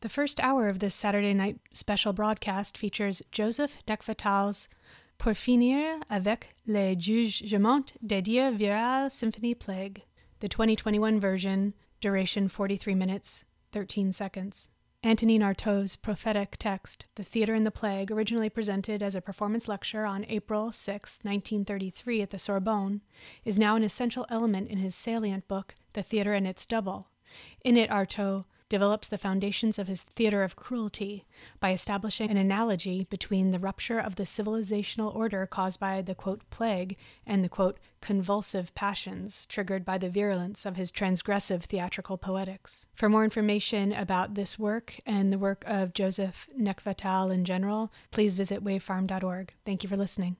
The first hour of this Saturday night special broadcast features Joseph Nekhvatal's Pour finir avec le jugement des dieux virale Symphony Plague, the 2021 version, duration 43 minutes, 13 seconds. Antonin Artaud's prophetic text, The Theatre and the Plague, originally presented as a performance lecture on April 6, 1933 at the Sorbonne, is now an essential element in his salient book, The Theatre and its Double. In it, Artaud develops the foundations of his theater of cruelty by establishing an analogy between the rupture of the civilizational order caused by the, quote, plague and the, quote, convulsive passions triggered by the virulence of his transgressive theatrical poetics. For more information about this work and the work of Joseph Nekhvatal in general, please visit wavefarm.org. Thank you for listening.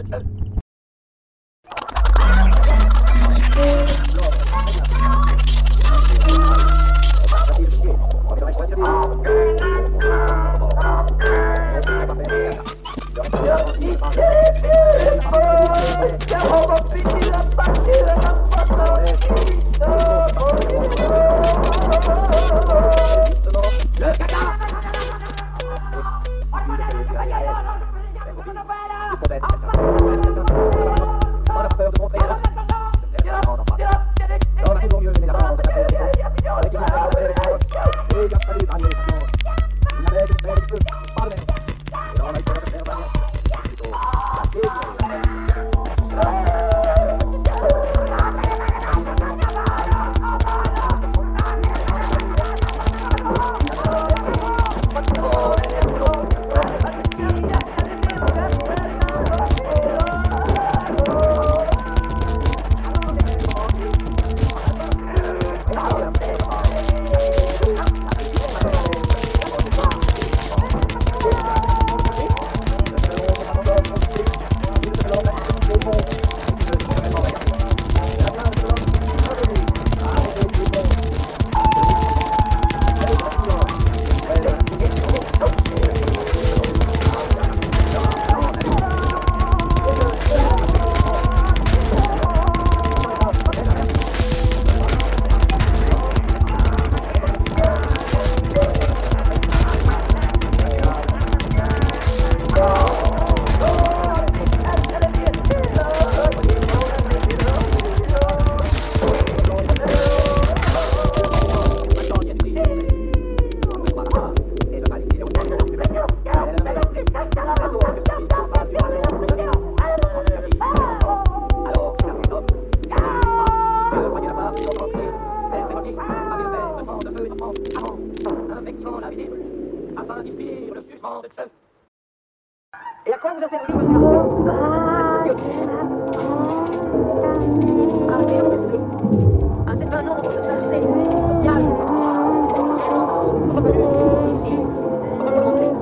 Et à quoi vous a servi, monsieur C'est un nombre de passé social, revenu et recommencé.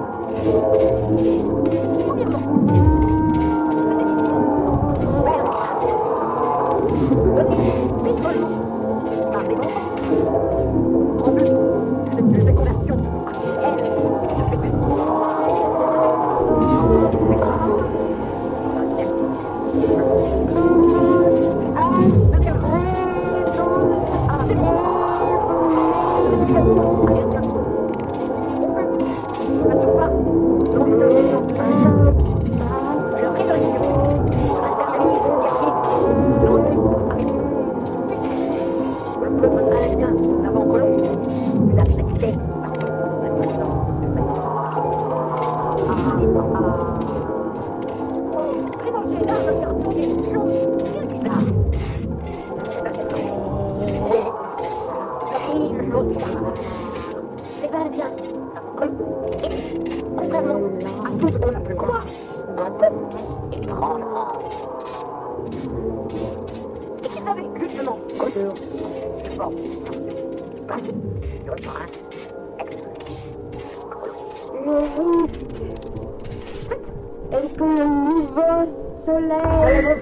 Et que le nouveau soleil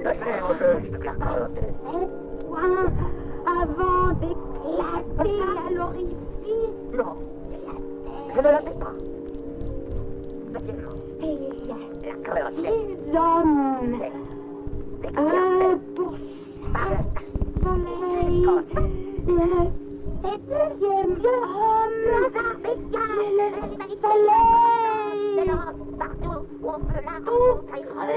s'éteint avant d'éclater à l'orifice de la Je ne la fais pas. Et il y a 6 hommes, un pour chaque soleil, le 7e homme, c'est le soleil, tout creux.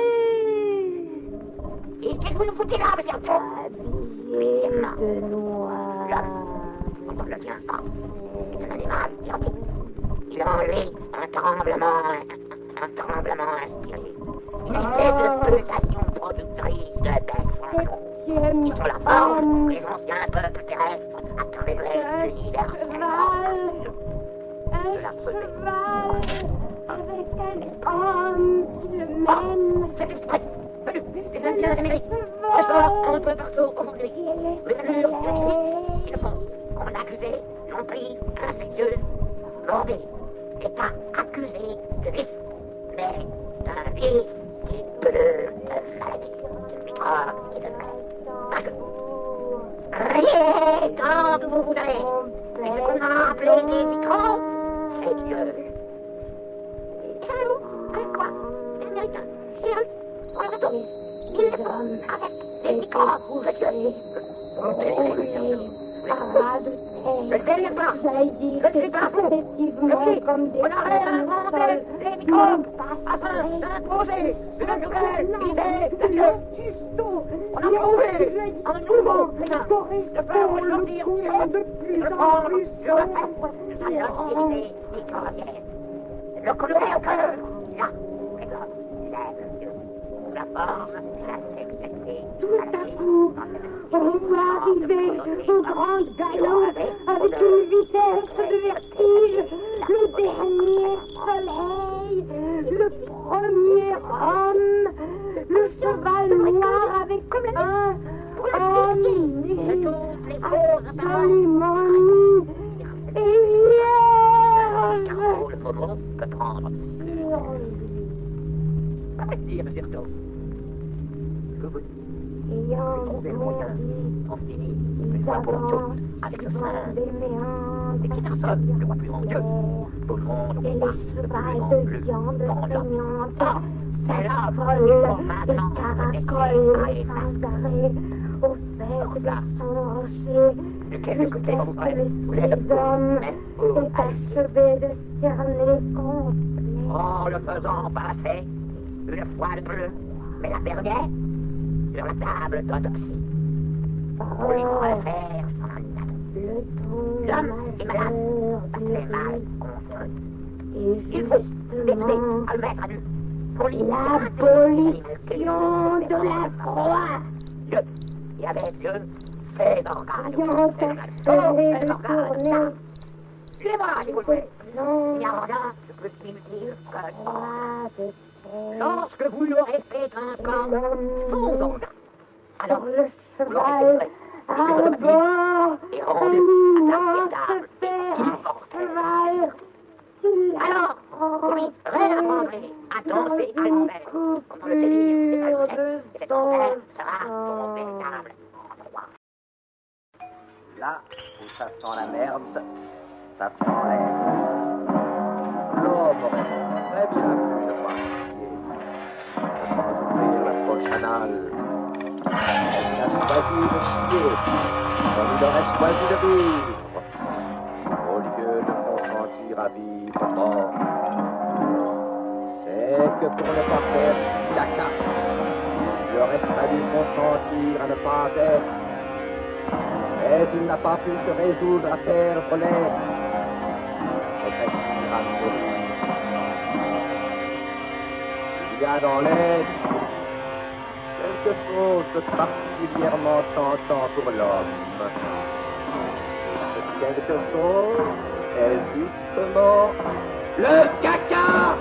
Et qu'est-ce que vous nous foutez là, monsieur Arthur? Habillé de noir. On ne le vient pas. C'est un animal, Arthur. Il a en lui un tremblement inspiré. Une espèce de pulsation productrice de baisse qui sont la forme que les anciens peuples terrestres attribueraient universellement. Un cheval avec un homme qui le mène. Cet esprit venu des Indiens d'Amérique ressort un peu partout aujourd'hui. Les allures scientifiques qui ne font qu'on l'a accusé non pris infectieuse, morbide. L'État accusé de vice, mais d'un vice qui pleut de maladie, de microbes et de peste. Criez tant que vous voudrez, mais ce qu'on a appelé des microbes, c'est Dieu. Et savez-vous avec quoi les Américains, les Russes, on le retourne, ils le font avec les microbes de Dieu. Le téléphone, je suis pas fou. On aurait inventé les microbes afin d'imposer une nouvelle idée de Dieu. On a trouvé un nouveau moyen de faire ressortir Dieu, de prendre sur la tête la nocivité microbienne. Le clouer au cœur, là, les hommes lèvent Dieu, sous la forme de la sexualité. Tout à coup, on voit arriver au grand galop avec une vitesse de vertige le dernier soleil, le premier homme, le cheval noir avec un homme nu, absolument nu et vierge ayant bondi, ils avancent devant des méandres circulaires, et les chevals de viande saignante s'affolent et caracolent sans arrêt au fait de son rocher, jusqu'à ce que le 6 hommes aient achevé de cerner complet. En le faisant passer, une fois de plus, mais la dernière, sur la table d'autopsie. On lui refaire son animal. L'homme est malade, parce qu'il est mal construit. Il faut fixer à le mettre à nu. Pour L'abolition de la croix. Dieu, il y avait Dieu, fait d'organes. Ayant achevé de tourner Suivez-moi, si vous le voulez. Il n'y a rien de plus inutile que le croix de terre lorsque vous l'aurez fait un camp sans organes. Alors, sur le cheval, à bord, un immense cheval. alors, vous lui réapprendrez à danser à l'envers, pendant le délire des allumettes, et cet envers sera son véritable endroit. Là où ça sent la merde, ça sent l'air. L'homme aurait très bien pu ne pas chier, ne pas ouvrir la poche anale. Il a choisi de chier, comme il aurait choisi de vivre, au lieu de consentir à vivre mort. C'est que pour ne pas faire caca, il aurait fallu consentir à ne pas être. Mais il n'a pas pu se résoudre à perdre l'air. C'est-à-dire à mourir. Il y a dans l'air quelque chose de particulièrement tentant pour l'homme. Et ce quelque chose est justement le caca.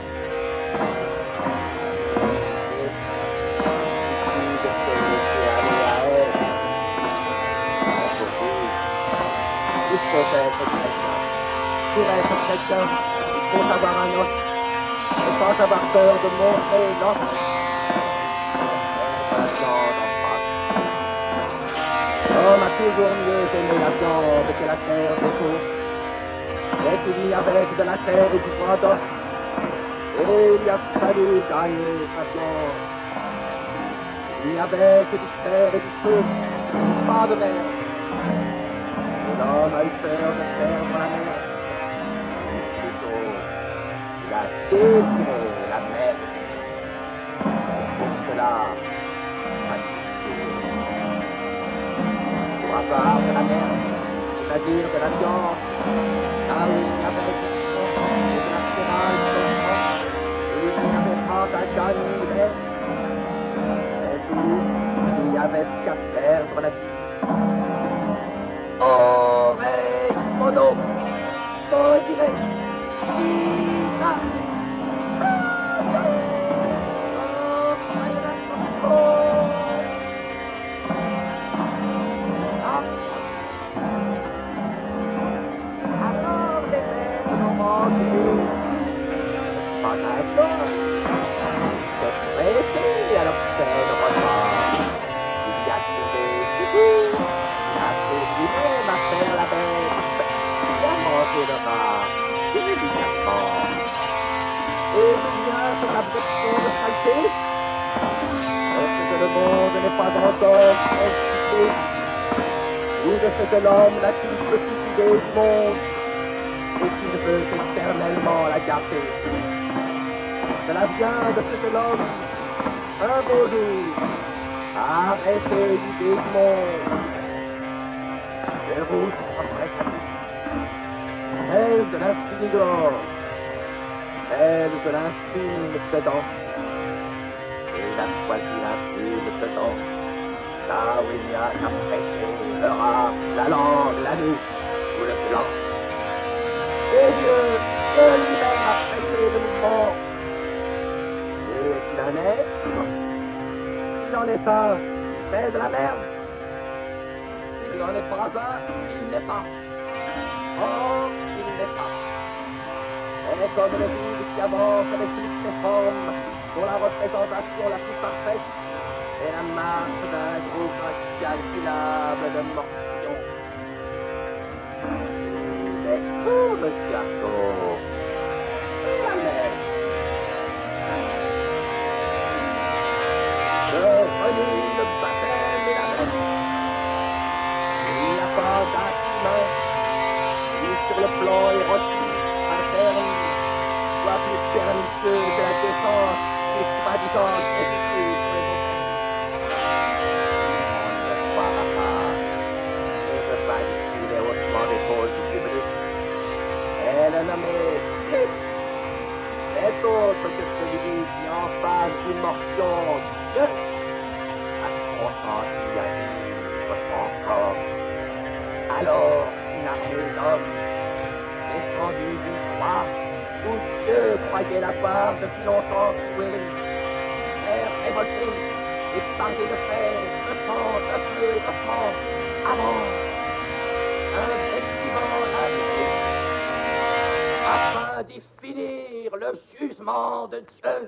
Il faut être chrétien. Pour être chrétien, il faut avoir un os et pas avoir peur de montrer l'os. La viande en face. L'homme a toujours mieux aimé la viande que la terre des eaux. C'est qu'il y avait de la terre et du point d'os. Et il a fallu gagner sa viande. Il n'y avait que du fer et du feu, pas de mer. L'homme a eu peur de perdre la mer. Plutôt, il a désiré la mer. Pour cela, a tué. Pour avoir de la mer, c'est-à-dire de la viande, là où il y avait du sang et de la spirale seulement, et il n'y avait pas d'agane l'hiver, mais où il n'y avait qu'à perdre la vie. Oh, res mono, podire, vita. Alors les rêves ont manqué, pas d'accord, était pressé à l'obscène repas. Il y a trouvé du goût, il a fait lui-même à faire la bête, il a mangé le rat, délicatement. Et d'où vient son abjection de saleté? Est-ce que le monde n'est pas encore constitué? Ou de ce que l'homme n'a qu'une petite idée du monde et qu'il veut éternellement la garder? Cela vient de ce que l'homme, un beau jour, a arrêté l'idée du monde. Les routes après celle de l'infini gorge, celle de l'infime Sedan. Et il a choisi l'infime Sedan, là où il n'y a qu'à prêcher le rat, la langue, la nuque ou le blanc. Et Dieu lui-même a prêché le mouvement. Et qu'il en est, il en est un, c'est de la merde. Il n'en est pas un, il n'est pas. Or, il n'est pas. Et comme le vide qui avance avec toutes ses formes, dont la représentation la plus parfaite est la marche d'un groupe incalculable de morpions. L'expo, monsieur Artaud, et la mer. Je renie le baptême et la mer. Il n'y a pas d'acte humain qui, sur le plan érotique, interne, soit plus pernicieux que la défense et soi-disant effective sur les montagnes. On ne le croira pas, et je bats ici les haussements d'épaules du public. Et le nommé Christ est autre que celui qui, en face d'une mortion, Dieu a consenti à vivre son corps. Alors qu'une armée d'hommes, descendue d'une croix, où Dieu croyait l'avoir depuis longtemps tué, faire révolter et parler de fer, de sang, de feu et de France, avant un vêtement d'individu, afin d'y finir le jugement de Dieu.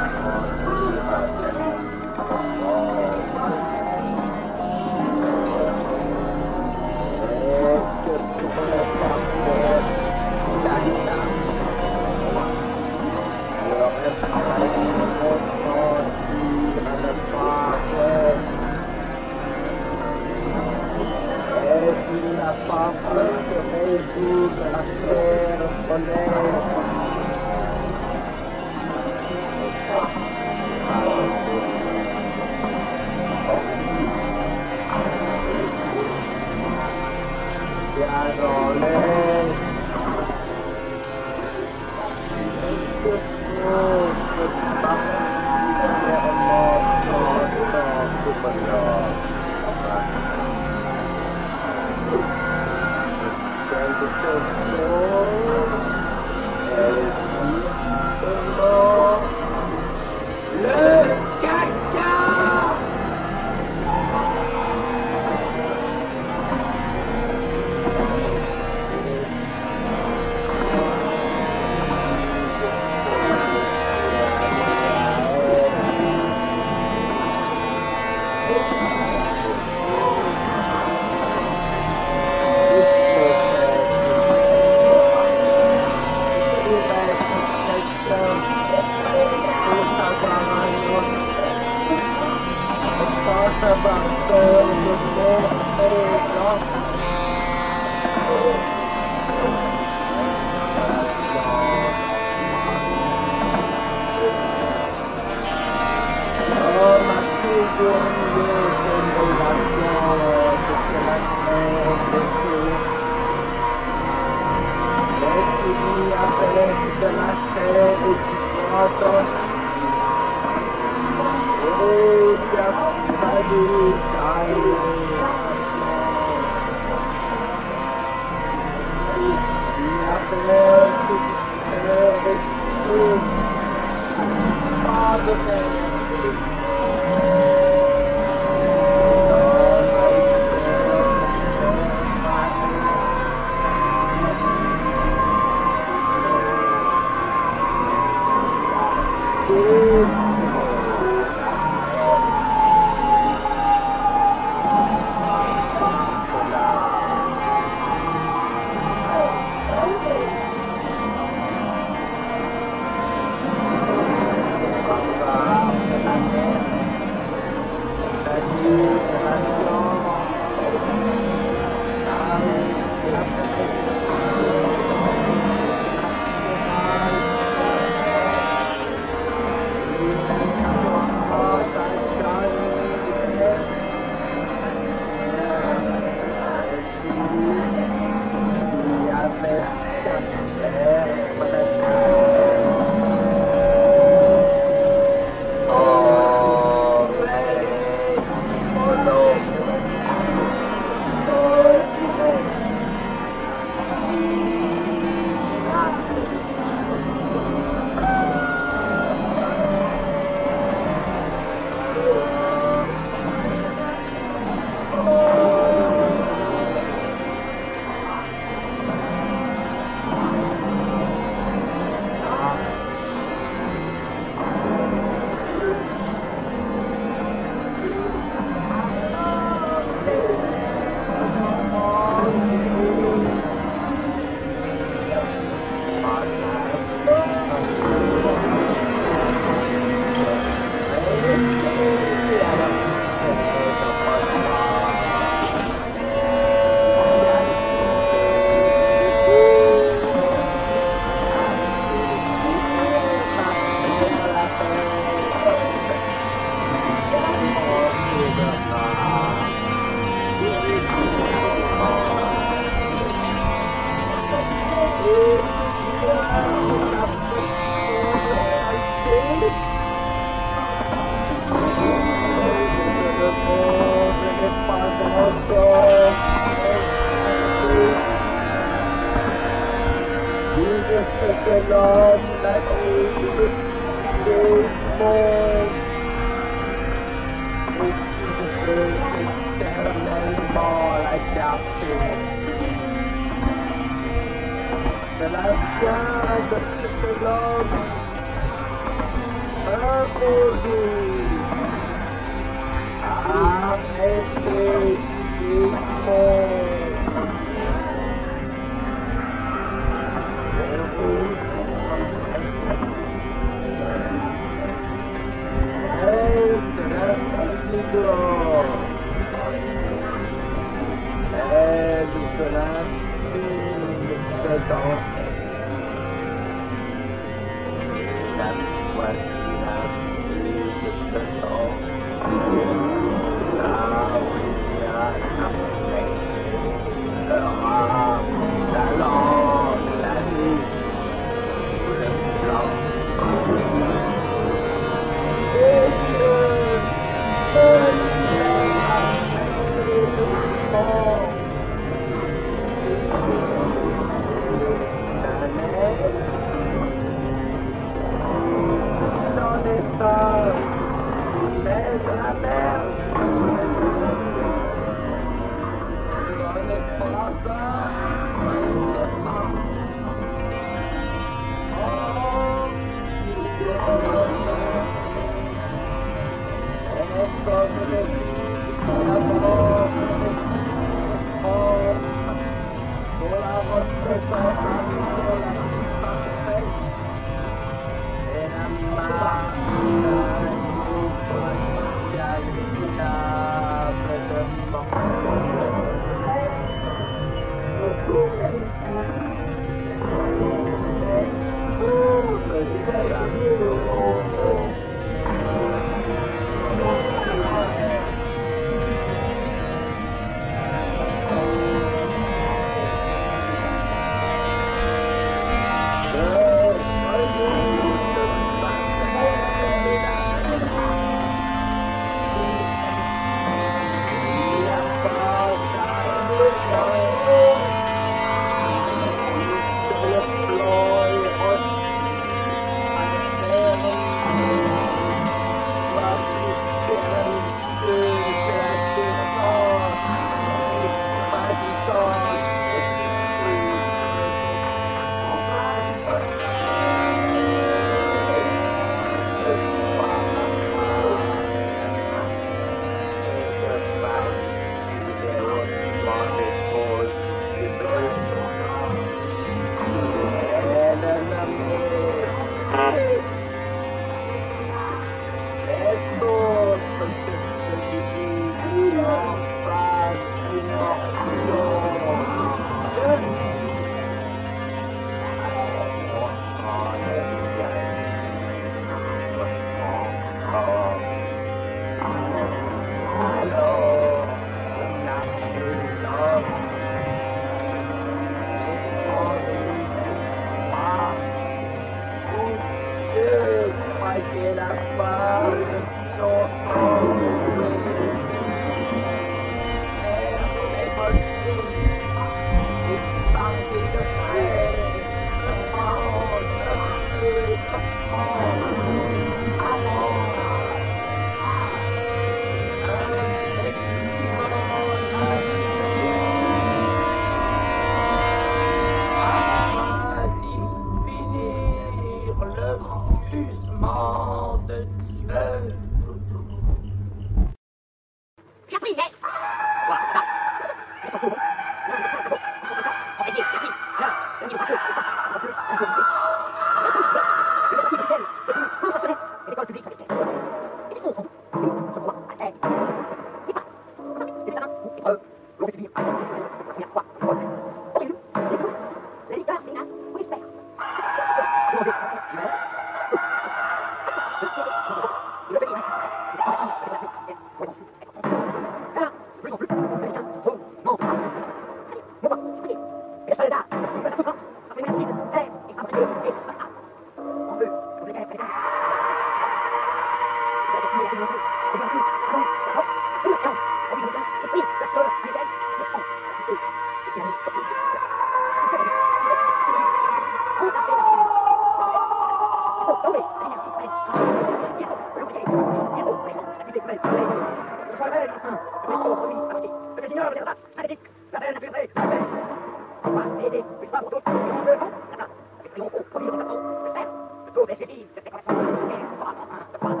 la belle naturelle, la belle. On va s'aider, une fois pour toutes, le nom, la place, le triomphe au premier de le cerf, le tour des saisies, c'était comme ça, le pas.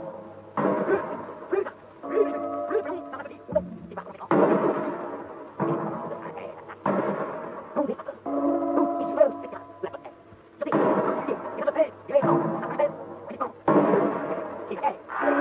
Plus long, ça va se dire, non, et par conséquent, le Saint-Père, non, des facteurs, non, et tu veux, c'est bien, la bonne tête. Je dis, il me fait, il est grand, ça s'appelle, petit qui est,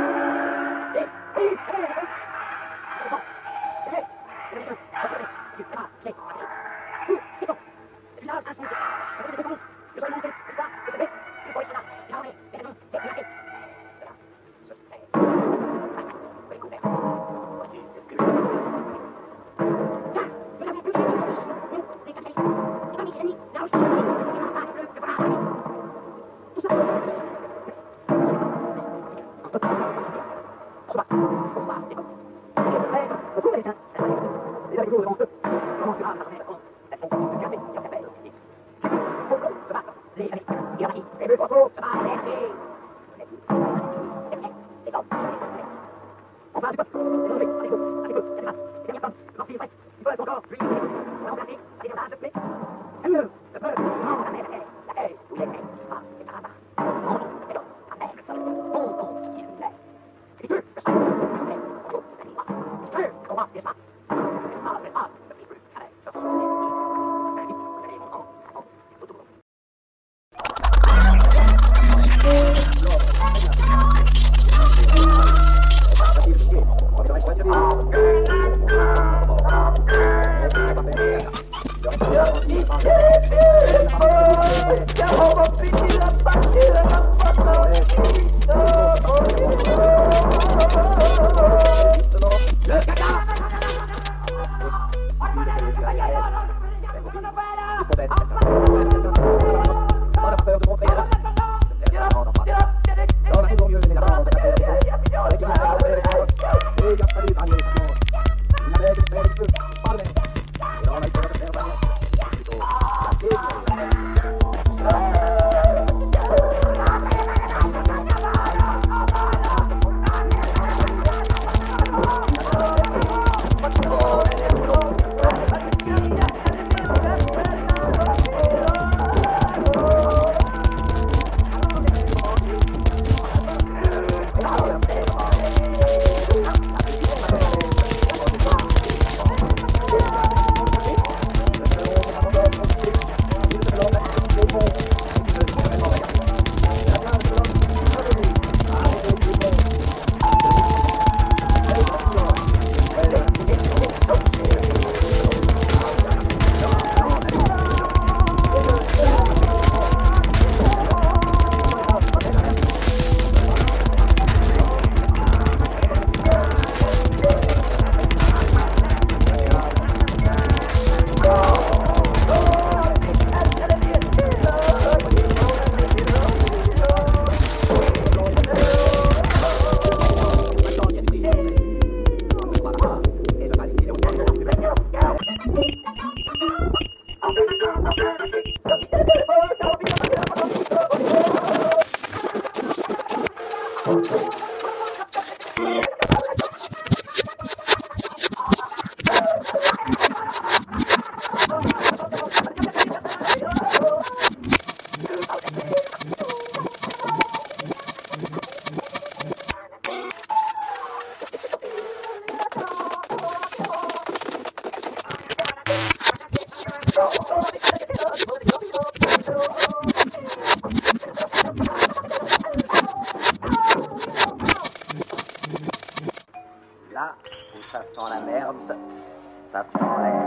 Là où ça sent la merde, ça sent l'air.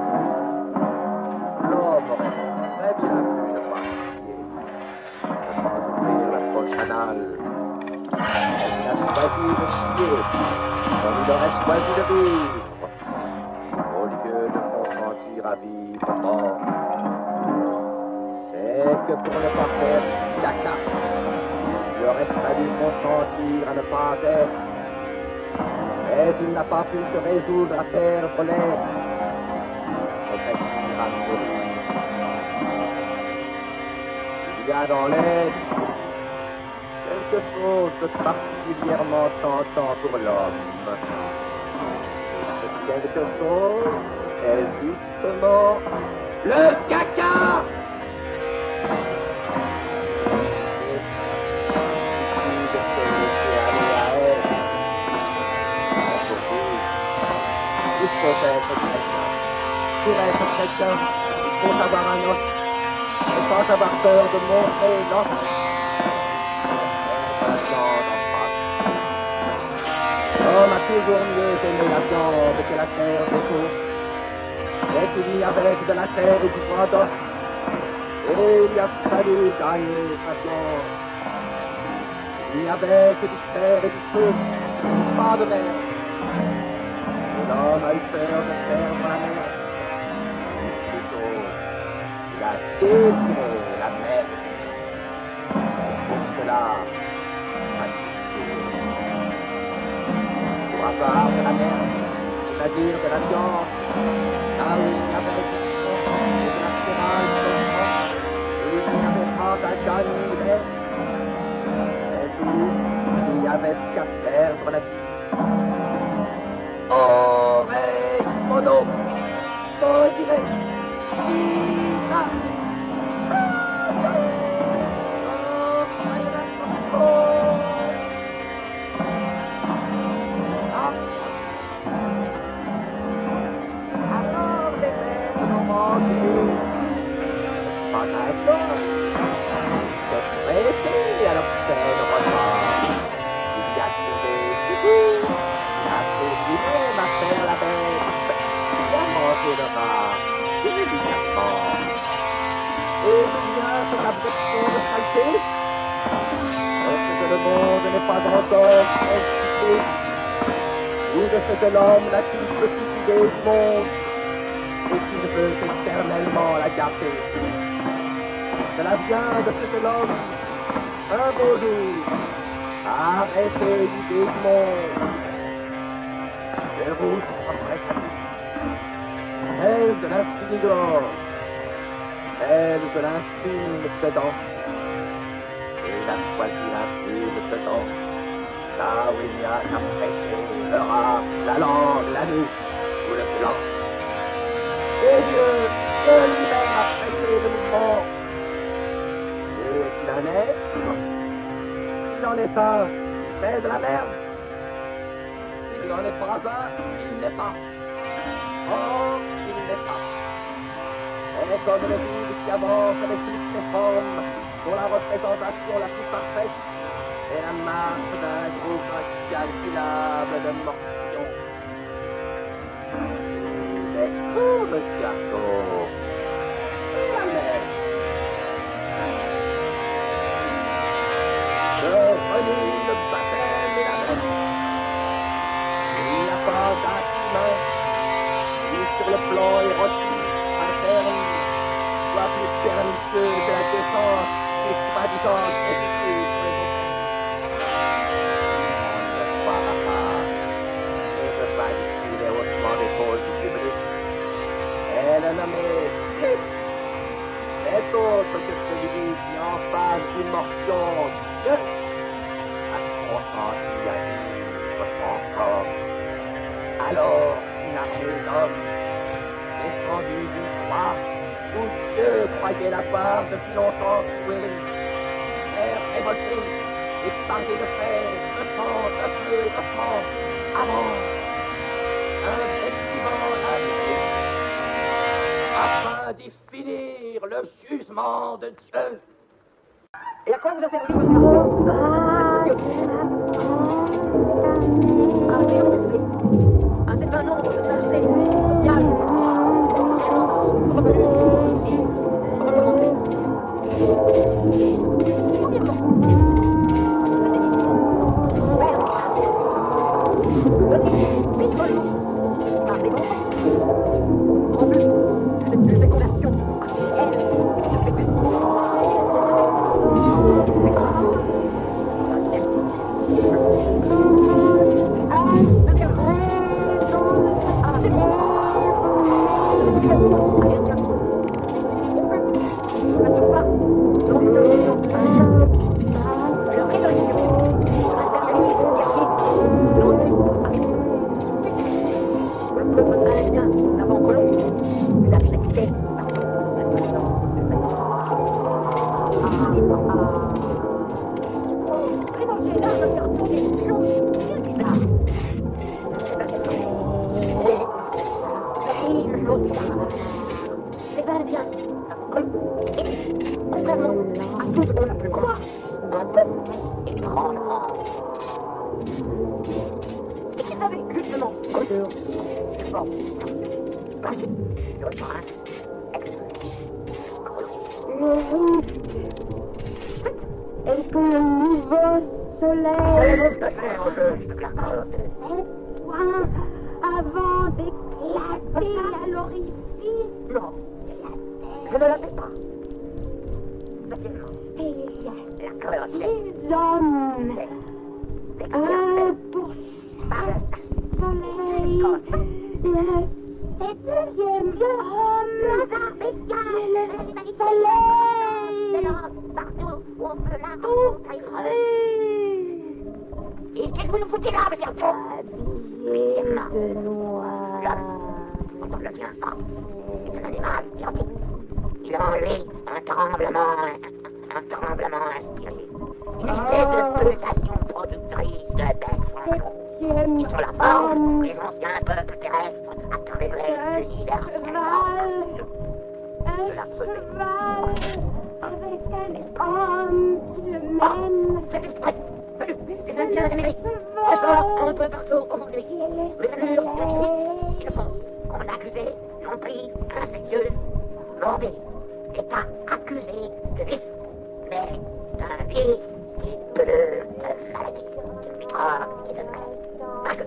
L'homme aurait très bien voulu ne pas chier, ne pas ouvrir la poche anale. Mais il a choisi de chier, comme il aurait choisi de vivre, au lieu de consentir à vivre mort. C'est que pour ne pas faire caca, il aurait fallu consentir à ne pas être. Mais il n'a pas pu se résoudre à perdre l'air. C'est-à-dire à mourir. Il y a dans l'être quelque chose de particulièrement tentant pour l'homme. Et ce quelque chose est justement le caca. Il faut être chrétien. Pour être chrétien, il faut avoir un os et pas avoir peur de montrer l'os. L'homme a toujours mieux aimé la viande que la terre des eaux. C'est fini avec de la terre et du bois d'os. Et il a fallu gagner sa viande. Il y avait du fer et du feu, pas de mer. L'homme a eu peur de perdre la mer. Plutôt, il a désiré la mer. Pour cela, a pour avoir de la mer, c'est-à-dire de la viande, là où il y avait du sang et de la spirale seulement, où il n'y avait pas d'agane ni d'air. Mais où il n'y avait qu'à perdre la vie. Oh, mono, modire, vita. Alors les rêves ont mangé. Pas d'accord. Se prêter à l'obscène repas. Il y a trouvé du goût. Il a fait lui-même à faire la bête. Il a mangé le rat, délicatement. Et d'où vient cette abjection de saleté? Est-ce que le monde n'est pas encore constitué? Ou de ce que l'homme n'a qu'une petite idée du monde et qu'il veut éternellement la garder? Cela vient de ce que l'homme, un beau jour, a arrêté l'idée du monde. Les routes après celle de l'infini dehors, celle de l'infime dedans. Et il a choisi l'infime dedans, là où il n'y a qu'à presser le rat, la langue, la nuque ou le blanc. Et Dieu lui-même a pressé le mouvement. Et s'il en est, s'il en est un, c'est de la merde. S'il n'en est pas un, il n'est pas. Or, il n'est pas. Et comme le vide qui avance avec toutes ses formes, dont la représentation la plus parfaite est la marche d'un groupe incalculable de morpions. L'expo, monsieur Artaud. La mer. Je renie le baptême et la mer. Il n'y a pas d'acte humain qui, sur le plan érotique interne, soit plus pernicieux que la défense et soi-disant effective sur les autres. On ne croira pas, et je pas ici les haussements d'épaules du public. Et le nommé Christ est autre que celui qui en face d'une mortion Dieu a consenti à vivre son corps. Alors une armée d'hommes descendu d'une croix où Dieu croyait l'avoir depuis longtemps tué, faire révolter et parler de fer, de sang, de feu et de sang, avant un bâtiment arrivé, afin d'y finir le jugement de Dieu. Et à quoi vous a servi, monsieur Artaud? C'est un nombre de saleté sociale, revenu et recommencé. Premièrement, donner bénévolement par des bons en plus de des conversions le peuple indien d'avant Colomb Les Indiens, extrêmement, à tout au plus grand, un peuple étrangement. Et qu'ils avaient justement autour du fort, placé sur le terrain, Le risque est que le nouveau soleil s'éteint avant d'éclater à l'orifice de non, je la ne terre. la fais pas. Naturellement, Et il y a la cruauté, 6 hommes, des un pour chaque soleil. Le 7e homme, c'est le soleil. partout où on peut la Tout rencontrer. cru, Et qu'est-ce que vous nous foutez là, monsieur Arthur? habillé de noir. Quand on ne le tient pas, c'est un animal identique. Il a en lui un tremblement inspiré. Une espèce de pulsation productrice de baisse. Septième Qui sont la forme homme, que les anciens peuples terrestres à travers un l'univers cheval, avec un homme qui le mène. Cet esprit venu des Indiens d'Amérique ressort un peu partout au monde de lui. Les allures scientifiques qui le font. On l'accusait, l'ont pris infectieuse, morbide, est accusé de vice, mais d'un vice qui brûle de maladie, de microbes et de maladies. Parce que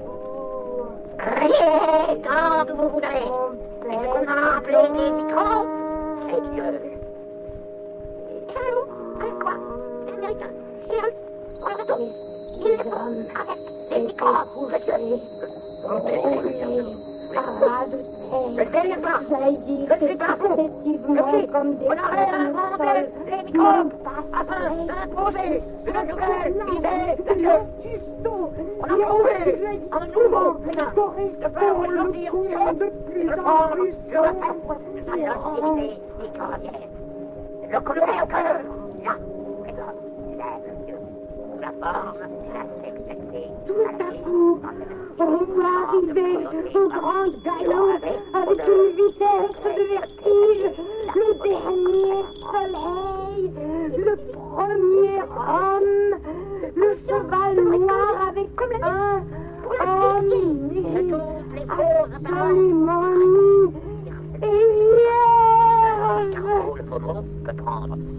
rien tant que vous voudrez, et ce qu'on a appelé des microbes, c'est Dieu. Et savez-vous, avec quoi les Américains, c'est eux, on leur retourne. Ils les font avec des microbes, Je sais pas, jaillir successivement comme des on a réinventé les microbes afin d'imposer une nouvelle idée de Dieu. On a trouvé un nouveau moyen de faire ressortir Dieu et de prendre sur la tête de sa société microbienne. Le colonel au cœur, là où est l'homme, lève Dieu. La forme, la sexualité, Tout à coup, on voit arriver au grand galop avec une vitesse de vertige le dernier soleil, le premier homme, le cheval noir avec un homme nu, absolument nu et vierge le moment que prendre. sur lui.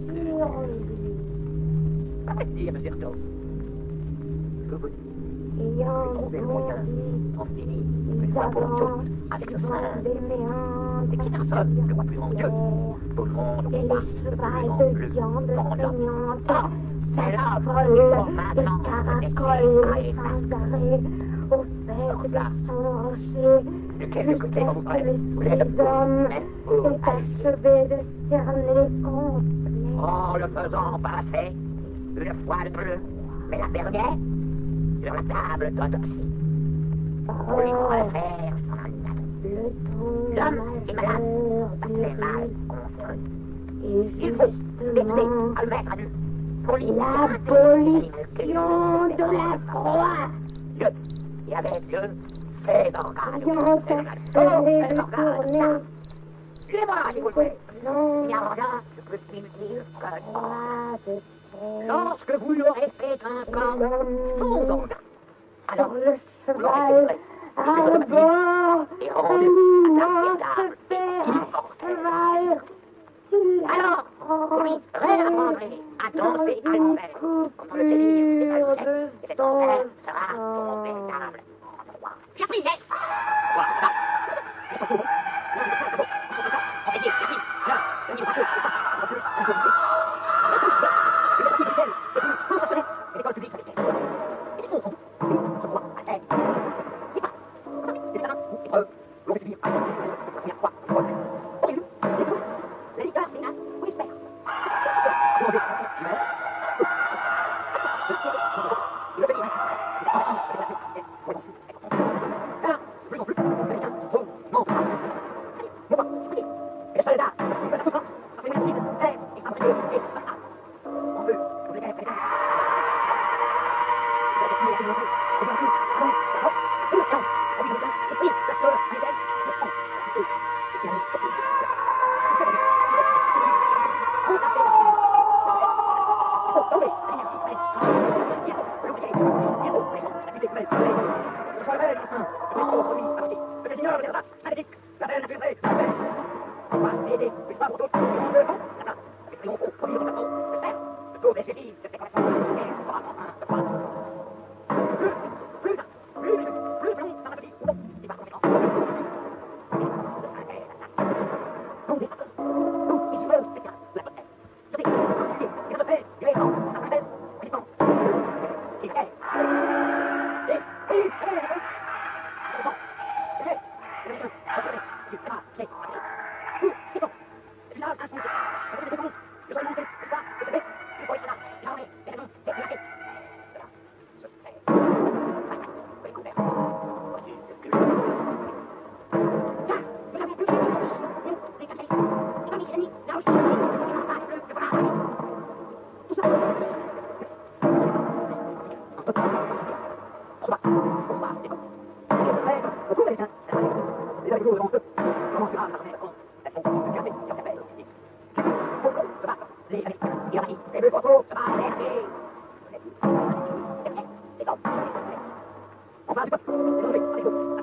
Dire, monsieur Artaud, je vous dis, Ayant trouver le bondi, moyen, on finit une ils fois pour toutes avancent avec ce dans sein. des Et qui méandres personne ne voit plus mon Dieu. Tout le monde et voit les de chevals plus en de plus viande grand l'homme. saignante Ah, c'est là s'affolent et maintenant caracolent sans arrêt au fait de son rocher de quel côté jusqu'à vous ce que parlez? le Vous êtes stylisme mais vous est achevé de cerner complet. Oh, le faisant passer une fois de plus, mais la dernière sur la table d'autopsie. Pour lui refaire son anatomie. Le L'homme est malade, ton parce majeur les du mâles confondus. et Il faut l'aider justement à le mettre à nu. Pour lui l'abolition de la croix. Dieu, et avec Dieu, ses organes. Ayant Oh, achevé ses de organes. tourner Tuez-moi, si vous le voulez. non Il n'y a rien de plus inutile que ça. croix de terre Lorsque vous lui aurez fait un camp, vos organes. Alors, sur le cheval à bord et un rendu immense père cheval qu'il alors, vous lui réapprendrez à danser à l'envers. Comme le délire des baluchettes, et cet envers sera son véritable endroit. J'ai pris, yes! Voilà. Enfin, tu peux.